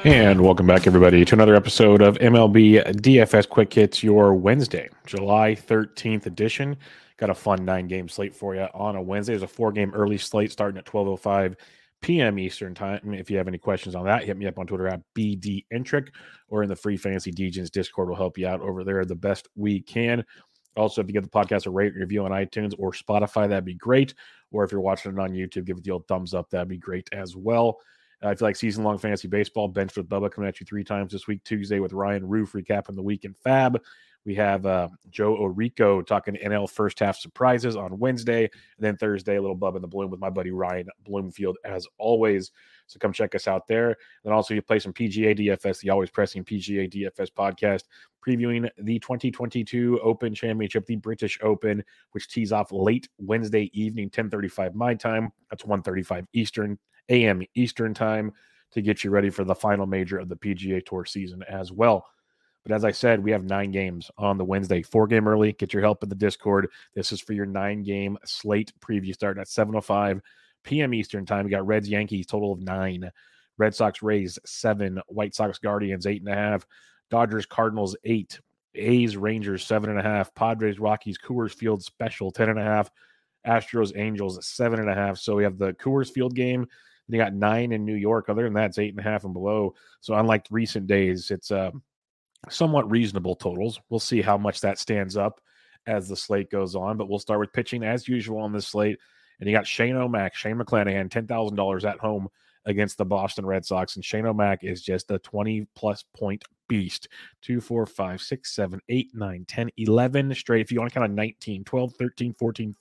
And welcome back, everybody, to another episode of MLB DFS Quick Hits, your Wednesday, July 13th edition. Got a fun 9-game slate for you on a Wednesday. There's a 4-game early slate starting at 12:05 p.m. Eastern Time. If you have any questions on that, hit me up on Twitter at BDentric or in the Free Fantasy Degens Discord. Will help you out over there the best we can. Also, if you give the podcast a rate and review on iTunes or Spotify, that'd be great. Or if you're watching it on YouTube, give it the old thumbs up. That'd be great as well. I feel like season-long fantasy baseball, Benched with Bubba coming at you 3 times this week. Tuesday with Ryan Roof recapping the week in Fab. We have Joe Orico talking NL first half surprises on Wednesday. And then Thursday, a little Bubba in the Bloom with my buddy Ryan Bloomfield as always. So come check us out there. And also you play some PGA DFS, the always pressing PGA DFS podcast, previewing the 2022 Open Championship, the British Open, which tees off late Wednesday evening, 10:35 my time. That's 1:35 a.m. Eastern time to get you ready for the final major of the PGA Tour season as well. But as I said, we have 9 games on the Wednesday, 4-game early. Get your help in the Discord. This is for your 9-game slate preview starting at 7:05 p.m. Eastern time. We got Reds, Yankees, total of 9. Red Sox, Rays, 7. White Sox, Guardians, 8.5. Dodgers, Cardinals, 8. A's, Rangers, 7.5. Padres, Rockies, Coors Field special, 10.5. Astros, Angels, 7.5. So we have the Coors Field game. They got 9 in New York. Other than that, it's 8.5 and below. So unlike recent days, it's somewhat reasonable totals. We'll see how much that stands up as the slate goes on. But we'll start with pitching as usual on this slate. And you got Shane O'Mac, Shane McClanahan, $10,000 at home against the Boston Red Sox. And Shane O'Mac is just a 20-plus point beast. 2, 4, 5, 6, 7, 8, 9, 10, 11 straight. If you want to count on 19, 12, 13, 14,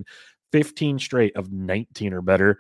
15 straight of 19 or better.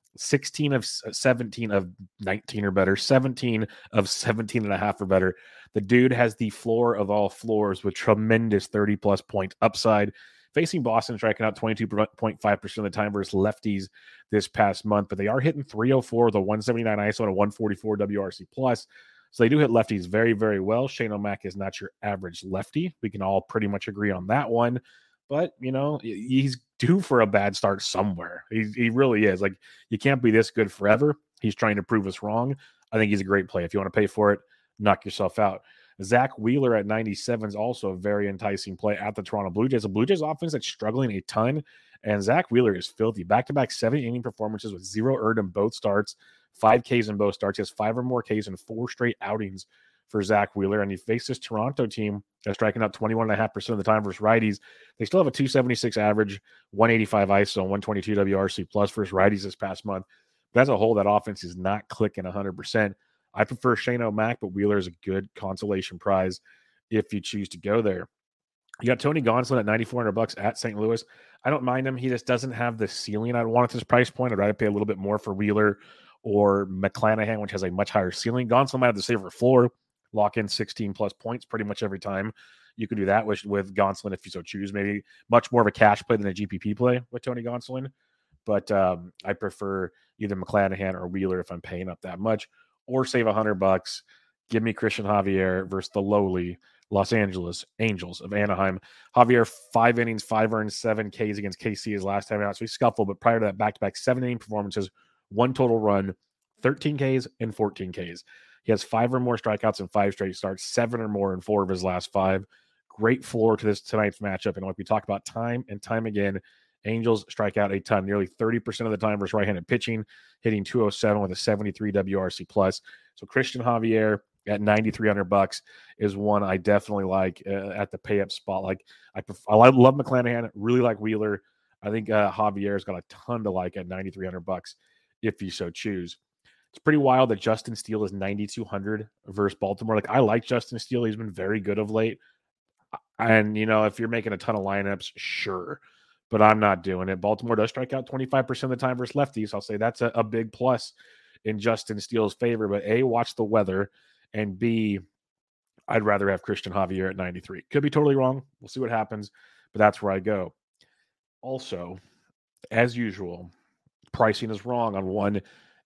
16 of 17 of 19 or better, 17 of 17 and a half or better. The dude has the floor of all floors with tremendous 30-plus point upside. Facing Boston, striking out 22.5% of the time versus lefties this past month, but they are hitting 304 with a 179 ISO and a 144 WRC+. So they do hit lefties very, very well. Shane O'Mac is not your average lefty. We can all pretty much agree on that one. But, you know, he's due for a bad start somewhere. He really is. Like, you can't be this good forever. He's trying to prove us wrong. I think he's a great play. If you want to pay for it, knock yourself out. Zach Wheeler at 97 is also a very enticing play at the Toronto Blue Jays. A Blue Jays offense that's struggling a ton, and Zach Wheeler is filthy. Back-to-back 7-inning performances with 0 earned in both starts, 5 Ks in both starts. He has 5 or more Ks in 4 straight outings for Zach Wheeler, and he faced this Toronto team that's striking out 21.5% of the time versus righties. They still have a 276 average, 185 ISO, and 122 WRC plus versus righties this past month. But as a whole, that offense is not clicking 100%. I prefer Shane O'Mac, but Wheeler is a good consolation prize if you choose to go there. You got Tony Gonsolin at $9,400 at St. Louis. I don't mind him. He just doesn't have the ceiling I'd want at this price point. I'd rather pay a little bit more for Wheeler or McClanahan, which has a much higher ceiling. Gonsolin might have the safer floor. Lock in 16-plus points pretty much every time. You can do that with Gonsolin if you so choose. Maybe much more of a cash play than a GPP play with Tony Gonsolin. But I prefer either McClanahan or Wheeler if I'm paying up that much. Or save $100. Give me Christian Javier versus the lowly Los Angeles Angels of Anaheim. Javier, 5 innings, 5 earned, 7 Ks against KC his last time out. So he scuffled, but prior to that, back-to-back 7-inning performances, 1 total run, 13 Ks and 14 Ks. He has 5 or more strikeouts in 5 straight starts, 7 or more in 4 of his last 5. Great floor to this tonight's matchup. And like we talk about time and time again, Angels strike out a ton, nearly 30% of the time versus right-handed pitching, hitting 207 with a 73 WRC plus. So Christian Javier at $9,300 is one I definitely like at the pay-up spot. Like I love McClanahan, really like Wheeler. I think Javier's got a ton to like at $9,300 if you so choose. It's pretty wild that Justin Steele is $9,200 versus Baltimore. Like, I like Justin Steele. He's been very good of late. And, you know, if you're making a ton of lineups, sure. But I'm not doing it. Baltimore does strike out 25% of the time versus lefties. I'll say that's a big plus in Justin Steele's favor. But A, watch the weather. And B, I'd rather have Christian Javier at 93. Could be totally wrong. We'll see what happens. But that's where I go. Also, as usual, pricing is wrong on one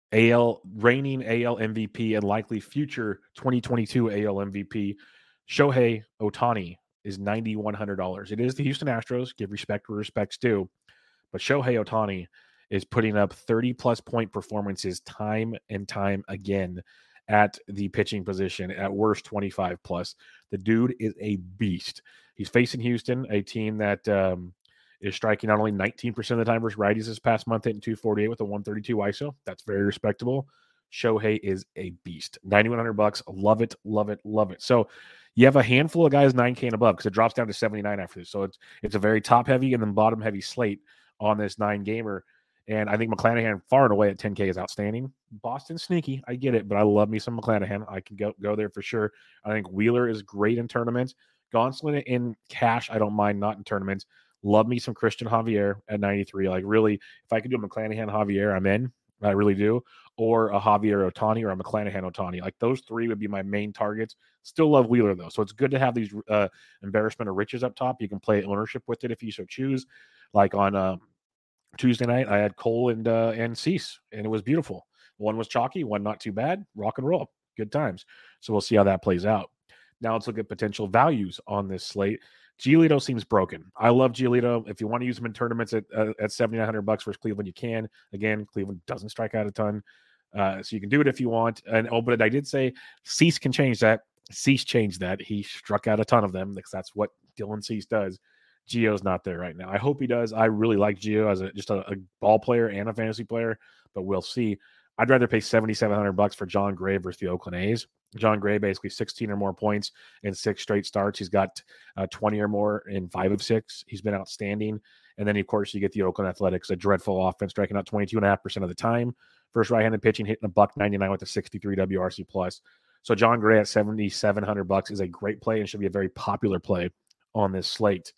reigning AL MVP and likely future 2022 AL MVP, Shohei Ohtani, is $9,100. It is the Houston Astros. Give respect where respect's due. But Shohei Ohtani is putting up 30-plus point performances time and time again at the pitching position, at worst 25 plus. The dude is a beast. He's facing Houston, a team that is striking not only 19% of the time versus righties this past month, hitting 248 with a 132 ISO. That's very respectable. Shohei is a beast. $9,100. Love it, love it, love it. So you have a handful of guys 9K and above because it drops down to 79 after this. So it's a very top heavy and then bottom heavy slate on this 9-gamer. And I think McClanahan far and away at 10K is outstanding. Boston sneaky, I get it, but I love me some McClanahan. I can go there for sure. I think Wheeler is great in tournaments. Gonsolin in cash, I don't mind, not in tournaments. Love me some Christian Javier at 93. Like really, if I could do a McClanahan Javier, I'm in. I really do. Or a Javier Ohtani or a McClanahan Ohtani. Like those three would be my main targets. Still love Wheeler though. So it's good to have these embarrassment of riches up top. You can play ownership with it if you so choose. Like on Tuesday night, I had Cole and Cease, and it was beautiful. One was chalky, one not too bad. Rock and roll. Good times. So we'll see how that plays out. Now let's look at potential values on this slate. Giolito seems broken. I love Giolito. If you want to use him in tournaments at $7,900 versus Cleveland, you can. Again, Cleveland doesn't strike out a ton, so you can do it if you want. But I did say Cease can change that. Cease changed that. He struck out a ton of them because that's what Dylan Cease does. Gio's not there right now. I hope he does. I really like Gio as just a ball player and a fantasy player, but we'll see. I'd rather pay $7,700 for John Gray versus the Oakland A's. John Gray, basically 16 or more points in 6 straight starts. He's got 20 or more in 5 of 6. He's been outstanding. And then, of course, you get the Oakland Athletics, a dreadful offense, striking out 22.5% of the time. First right-handed pitching, hitting $199 with a 63 WRC plus. So John Gray at $7,700 is a great play and should be a very popular play on this slate.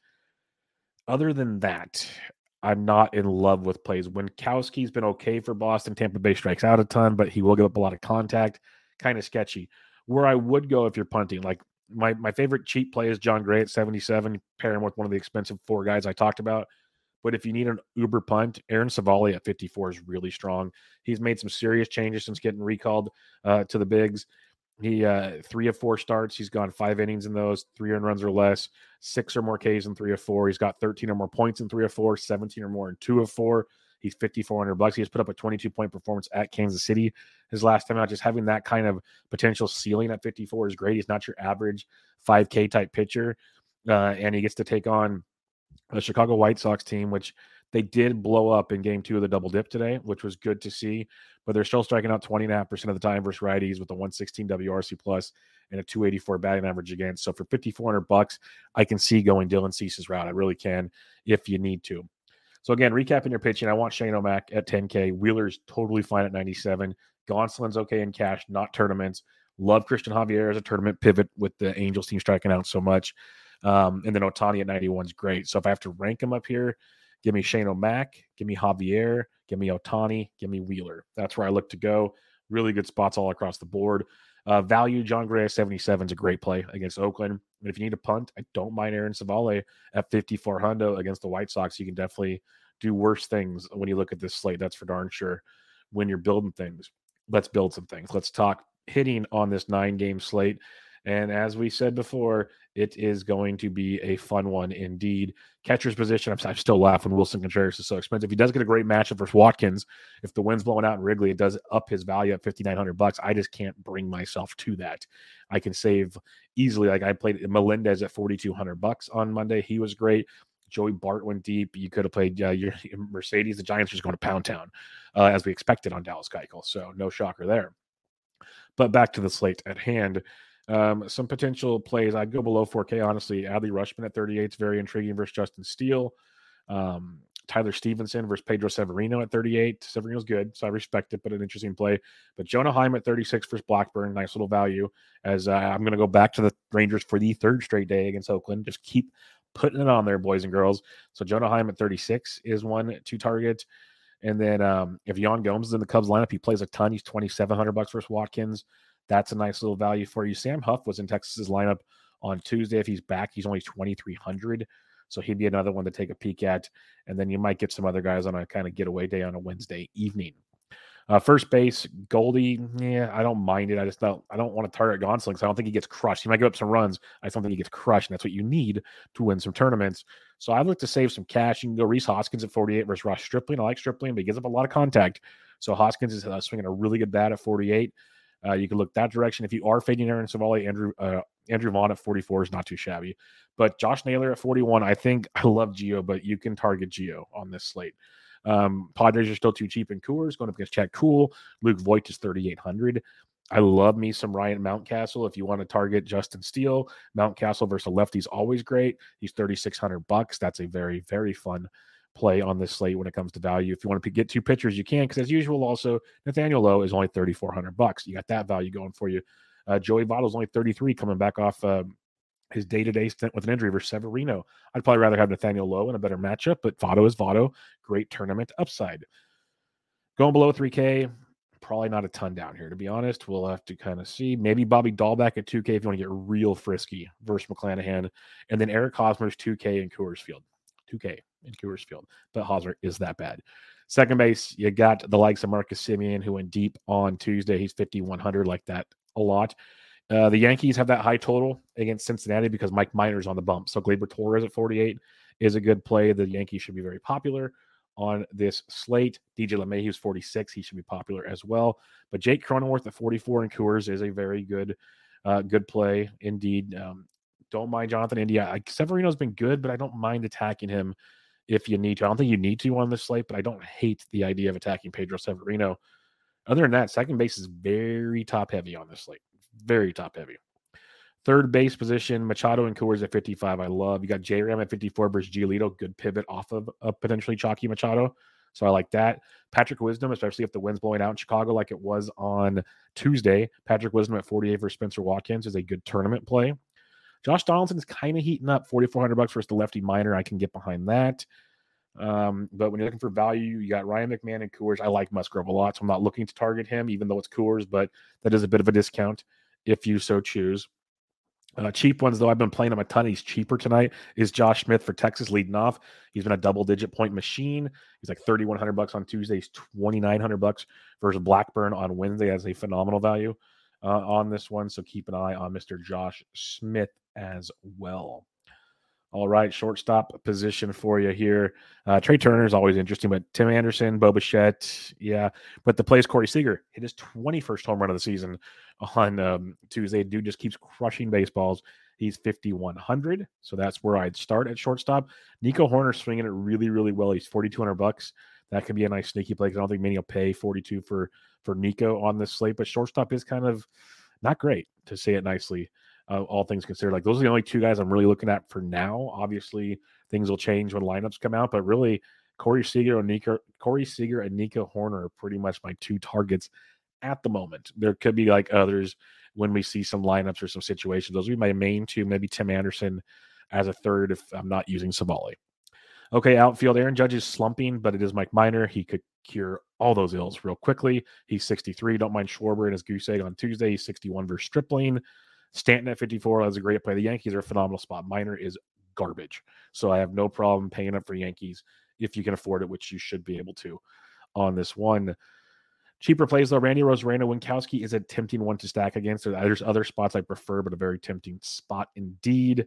Other than that, I'm not in love with plays. Winkowski's been okay for Boston. Tampa Bay strikes out a ton, but he will give up a lot of contact. Kind of sketchy. Where I would go if you're punting, like my favorite cheap play is John Gray at 77, pair him with one of the expensive 4 guys I talked about. But if you need an uber punt, Aaron Savali at 54 is really strong. He's made some serious changes since getting recalled to the bigs. He 3 of 4 starts. He's gone 5 innings in those, 3 earned runs or less, 6 or more Ks in 3 of 4. He's got 13 or more points in 3 of 4, 17 or more in 2 of 4. He's $5,400. He has put up a 22-point performance at Kansas City his last time out. Just having that kind of potential ceiling at 54 is great. He's not your average 5K type pitcher, and he gets to take on the Chicago White Sox team, which they did blow up in game 2 of the double dip today, which was good to see. But they're still striking out 20.5% of the time versus righties with a 116 WRC plus and a 284 batting average against. So for $5,400, I can see going Dylan Cease's route. I really can if you need to. So again, recapping your pitching, I want Shane O'Mac at 10K. Wheeler's totally fine at 97. Gonsolin's okay in cash, not tournaments. Love Christian Javier as a tournament pivot with the Angels team striking out so much. And then Ohtani at 91 is great. So if I have to rank them up here, give me Shane O'Mac, give me Javier, give me Ohtani, give me Wheeler. That's where I look to go. Really good spots all across the board. Value, John Gray at 77 is a great play against Oakland. But if you need a punt, I don't mind Aaron Savali at 5,400 against the White Sox. You can definitely do worse things when you look at this slate. That's for darn sure. When you're building things, let's build some things. Let's talk hitting on this 9-game slate. And as we said before, it is going to be a fun one indeed. Catcher's position, I'm still laughing. Wilson Contreras is so expensive. He does get a great matchup versus Watkins. If the wind's blowing out in Wrigley, it does up his value at $5,900. I just can't bring myself to that. I can save easily. Like I played Melendez at $4,200 on Monday. He was great. Joey Bart went deep. You could have played your Mercedes. The Giants are just going to pound town, as we expected on Dallas Keuchel. So no shocker there. But back to the slate at hand. Some potential plays. I'd go below 4K, honestly. Adley Rutschman at 38 is very intriguing versus Justin Steele. Tyler Stevenson versus Pedro Severino at 38. Severino's good, so I respect it, but an interesting play. But Jonah Heim at 36 versus Blackburn, nice little value. As I'm going to go back to the Rangers for the 3rd straight day against Oakland. Just keep putting it on there, boys and girls. So Jonah Heim at 36 is one to target. And then if Yan Gomes is in the Cubs lineup, he plays a ton. He's $2,700 versus Watkins. That's a nice little value for you. Sam Huff was in Texas's lineup on Tuesday. If he's back, he's only $2,300. So he'd be another one to take a peek at. And then you might get some other guys on a kind of getaway day on a Wednesday evening. First base, Goldie, I don't mind it. I don't want to target Gonsolin because I don't think he gets crushed. He might give up some runs. I just don't think he gets crushed, and that's what you need to win some tournaments. So I'd like to save some cash. You can go Rhys Hoskins at 48 versus Ross Stripling. I like Stripling, but he gives up a lot of contact. So Hoskins is swinging a really good bat at 48. You can look that direction. If you are fading Aaron Savali, Andrew Vaughn at 44 is not too shabby. But Josh Naylor at 41, I love Gio, but you can target Gio on this slate. Padres are still too cheap in Coors, going up against Chad Kuhl. Luke Voigt is 3,800. I love me some Ryan Mountcastle. If you want to target Justin Steele, Mountcastle versus a lefty is always great. He's $3,600. That's a very, very fun play on this slate when it comes to value. If you want to get 2 pitchers, you can, because as usual, also Nathaniel Lowe is only $3,400. You got that value going for you. Joey Votto's only 33, coming back off his day-to-day stint with an injury versus Severino. I'd probably rather have Nathaniel Lowe in a better matchup, but Votto is Votto. Great tournament upside. Going below 3K, probably not a ton down here, to be honest. We'll have to kind of see. Maybe Bobby Dahlback at 2K if you want to get real frisky versus McClanahan. And then Eric Hosmer's 2K in Coors Field. 2K in Coors Field. But Hosmer is that bad. Second base, you got the likes of Marcus Semien, who went deep on Tuesday. He's 5,100, like that a lot. The Yankees have that high total against Cincinnati because Mike Minor's on the bump. So Gleyber Torres at 48 is a good play. The Yankees should be very popular on this slate. DJ LeMahieu's 46. He should be popular as well. But Jake Cronenworth at 44 in Coors is a very good play indeed. Don't mind Jonathan India. Severino's been good, but I don't mind attacking him if you need to. I don't think you need to on this slate, but I don't hate the idea of attacking Pedro Severino. Other than that, second base is very top-heavy on this slate. Very top-heavy. Third base position, Machado and Coors at 55, I love. You got J-Ram at 54 versus Giolito. Good pivot off of a potentially chalky Machado. So I like that. Patrick Wisdom, especially if the wind's blowing out in Chicago like it was on Tuesday. Patrick Wisdom at 48 versus Spencer Watkins is a good tournament play. Josh Donaldson is kind of heating up. $4,400 versus the lefty minor. I can get behind that. But when you're looking for value, you got Ryan McMahon and Coors. I like Musgrove a lot, so I'm not looking to target him, even though it's Coors, but that is a bit of a discount if you so choose. Cheap ones, though, I've been playing him a ton. He's cheaper tonight. Is Josh Smith for Texas leading off? He's been a double-digit point machine. He's like $3,100 on Tuesday. He's $2,900 versus Blackburn on Wednesday. Has a phenomenal value on this one. So keep an eye on Mr. Josh Smith as well. All right, shortstop position for you here. Trey Turner is always interesting, but Tim Anderson, Bo Bichette, yeah. But the plays Corey Seager hit his 21st home run of the season on Tuesday. Dude just keeps crushing baseballs. He's 5,100, so that's where I'd start at shortstop. Nico Horner swinging it really, really well. He's $4,200. That could be a nice sneaky play because I don't think many will pay $42 for Nico on this slate. But shortstop is kind of not great, to say it nicely. All things considered, like those are the only 2 guys I'm really looking at for now. Obviously, things will change when lineups come out, but really, Corey Seager and Nico Horner are pretty much my 2 targets at the moment. There could be like others when we see some lineups or some situations. Those would be my main 2. Maybe Tim Anderson as a third if I'm not using Savali. Okay, outfield. Aaron Judge is slumping, but it is Mike Minor. He could cure all those ills real quickly. He's 63. Don't mind Schwarber and his goose egg on Tuesday. He's 61 versus Stripling. Stanton at 54, that's a great play. The Yankees are a phenomenal spot. Minor is garbage. So I have no problem paying up for Yankees if you can afford it, which you should be able to on this one. Cheaper plays, though. Randy Rosarena, Winkowski is a tempting one to stack against. There's other spots I prefer, but a very tempting spot indeed.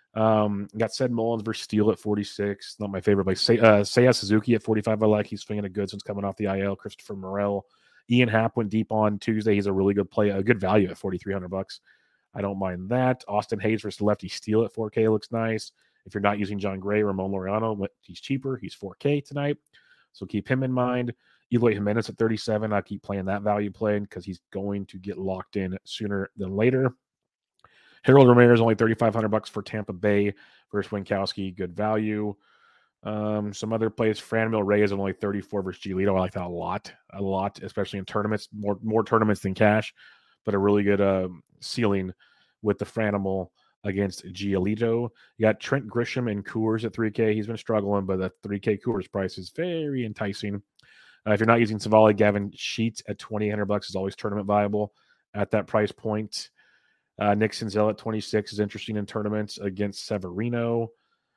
Got Seth Mullins versus Steele at 46. Not my favorite play. Seiya Suzuki at 45 I like. He's swinging a good since coming off the IL. Christopher Morel. Ian Happ went deep on Tuesday. He's a really good play. A good value at $4,300. I don't mind that. Austin Hayes versus lefty Steele at 4K looks nice. If you're not using John Gray, Ramon Laureano, he's cheaper. He's 4K tonight. So keep him in mind. Eloy Jimenez at 37. I keep playing that value play because he's going to get locked in sooner than later. Harold Ramirez only $3,500 for Tampa Bay versus Winkowski. Good value. Some other plays. Franmil Reyes only 34 versus Giolito. I like that a lot, especially in tournaments. More tournaments than cash, but a really good ceiling with the Franimal against Giolito. You got Trent Grisham and Coors at 3K. He's been struggling, but the 3K Coors price is very enticing. If you're not using Savali, Gavin Sheets at $2,800 is always tournament viable at that price point. Nick Senzel at 26 is interesting in tournaments against Severino.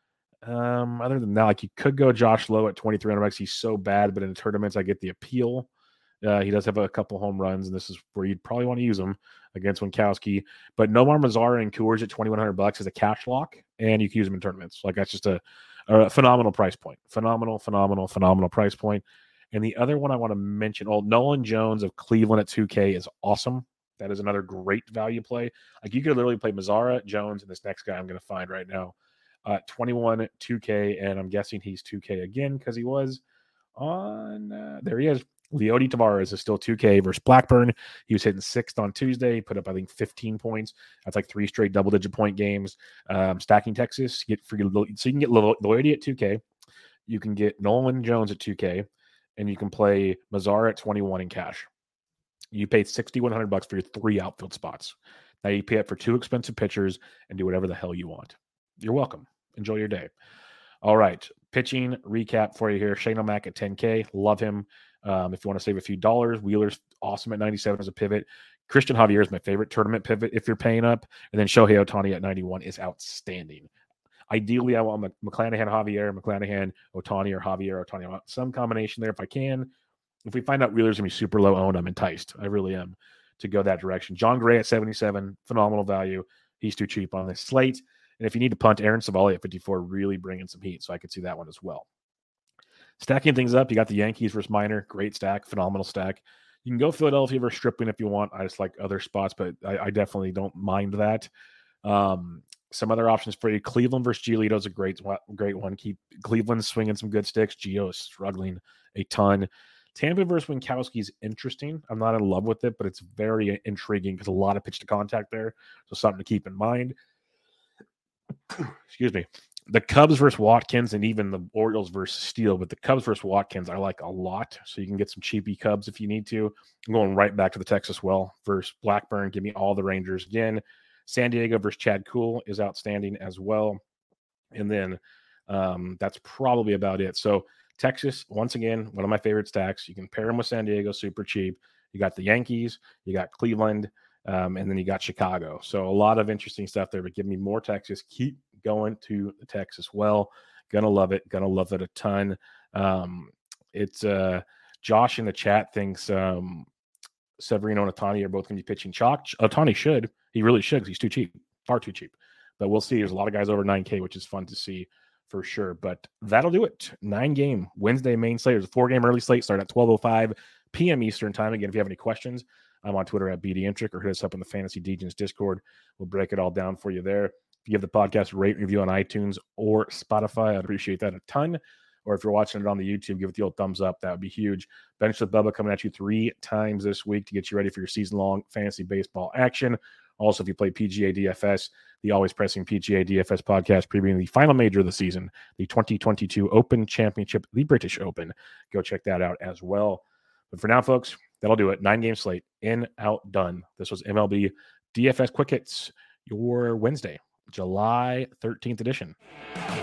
Other than that, like you could go Josh Lowe at $2,300. He's so bad, but in tournaments, I get the appeal. He does have a couple home runs, and this is where you'd probably want to use him against Winkowski. But Nomar Mazara and Coors at $2,100 is a cash lock, and you can use him in tournaments. Like that's just a phenomenal price point. Phenomenal price point. And the other one I want to mention, Nolan Jones of Cleveland at 2K is awesome. That is another great value play. Like you could literally play Mazzara, Jones, and this next guy I'm going to find right now. 21 2K, and I'm guessing he's 2K again because he was on. There he is. Leody Tavares is still 2K versus Blackburn. He was hitting 6th on Tuesday. He put up, I think, 15 points. That's like 3 straight double-digit point games. Stacking Texas. So you can get Leody at 2K. You can get Nolan Jones at 2K, and you can play Mazzara at 21 in cash. You paid $6,100 for your 3 outfield spots. Now you pay up for 2 expensive pitchers and do whatever the hell you want. You're welcome. Enjoy your day. All right. Pitching recap for you here. Shane O'Mac at 10K. Love him. If you want to save a few dollars, Wheeler's awesome at 97 as a pivot. Christian Javier is my favorite tournament pivot if you're paying up. And then Shohei Ohtani at 91 is outstanding. Ideally, I want McClanahan, Javier, McClanahan, Ohtani, or Javier, Ohtani. I want some combination there if I can. If we find out Wheeler's going to be super low owned, I'm enticed. I really am to go that direction. John Gray at 77, phenomenal value. He's too cheap on this slate. And if you need to punt, Aaron Savali at 54, really bringing some heat. So I could see that one as well. Stacking things up, you got the Yankees versus Minor. Great stack, phenomenal stack. You can go Philadelphia versus Stripling if you want. I just like other spots, but I definitely don't mind that. Some other options for you. Cleveland versus Giolito is a great one. Keep Cleveland swinging some good sticks. Gio is struggling a ton. Tampa versus Winkowski is interesting. I'm not in love with it, but it's very intriguing because a lot of pitch to contact there. So something to keep in mind. Excuse me. The Cubs versus Watkins and even the Orioles versus Steele, but the Cubs versus Watkins I like a lot. So you can get some cheapy Cubs if you need to. I'm going right back to the Texas well versus Blackburn. Give me all the Rangers again. San Diego versus Chad Kuhl is outstanding as well. And then that's probably about it. So Texas, once again, one of my favorite stacks. You can pair them with San Diego, super cheap. You got the Yankees, you got Cleveland, and then you got Chicago. So a lot of interesting stuff there, but give me more Texas. Keep going to the Texas well. Gonna love it a ton. It's Josh in the chat thinks Severino and Ohtani are both going to be pitching chalk. Ohtani should. He really should because he's too cheap, far too cheap. But we'll see. There's a lot of guys over 9K, which is fun to see for sure. But that'll do it. 9-game Wednesday main slate. There's a 4-game early slate starting at 12:05 p.m. Eastern time. Again, if you have any questions, I'm on Twitter at BDintric or hit us up in the Fantasy Degens Discord. We'll break it all down for you there. If you give the podcast a rate review on iTunes or Spotify, I'd appreciate that a ton. Or if you're watching it on the YouTube, give it the old thumbs up. That would be huge. Bench with Bubba coming at you 3 times this week to get you ready for your season-long fantasy baseball action. Also, if you play PGA DFS, the Always Pressing PGA DFS podcast previewing the final major of the season, the 2022 Open Championship, the British Open. Go check that out as well. But for now, folks, that'll do it. 9-game slate, in, out, done. This was MLB DFS Quick Hits, your Wednesday, July 13th edition.